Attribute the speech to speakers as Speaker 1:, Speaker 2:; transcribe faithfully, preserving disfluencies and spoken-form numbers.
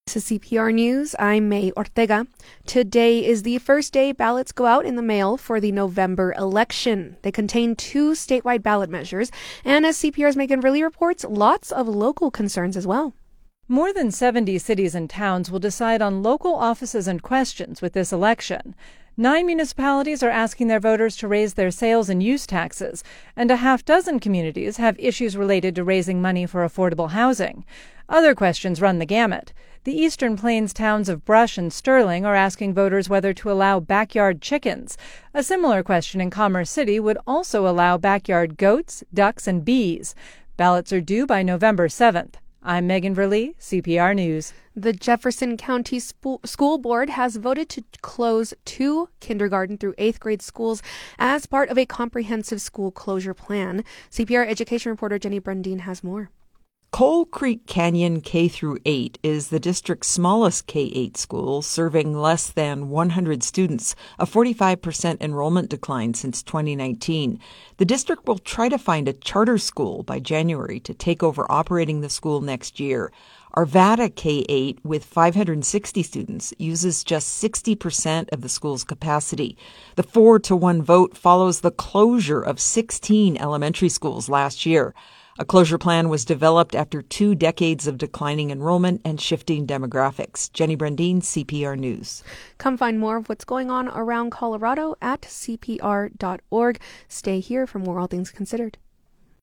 Speaker 1: This is C P R News. I'm May Ortega. Today is the first day ballots go out in the mail for the November election. They contain two statewide ballot measures, and as C P R's Megan Verlee reports, lots of local concerns as well.
Speaker 2: More than seventy cities and towns will decide on local offices and questions with this election. Nine municipalities are asking their voters to raise their sales and use taxes, and a half dozen communities have issues related to raising money for affordable housing. Other questions run the gamut. The Eastern Plains towns of Brush and Sterling are asking voters whether to allow backyard chickens. A similar question in Commerce City would also allow backyard goats, ducks, and bees. Ballots are due by November seventh. I'm Megan Verlee, C P R News.
Speaker 1: The Jefferson County Sp- School Board has voted to close two kindergarten through eighth grade schools as part of a comprehensive school closure plan. C P R education reporter Jenny Brundin has more.
Speaker 3: Coal Creek Canyon K through eight is the district's smallest K eight school, serving less than one hundred students, a forty-five percent enrollment decline since twenty nineteen. The district will try to find a charter school by January to take over operating the school next year. Arvada K eight, with five hundred sixty students, uses just sixty percent of the school's capacity. The four to one vote follows the closure of sixteen elementary schools last year. A closure plan was developed after two decades of declining enrollment and shifting demographics. Jenny Brundin, C P R News.
Speaker 1: Come find more of what's going on around Colorado at C P R dot org. Stay here for more All Things Considered.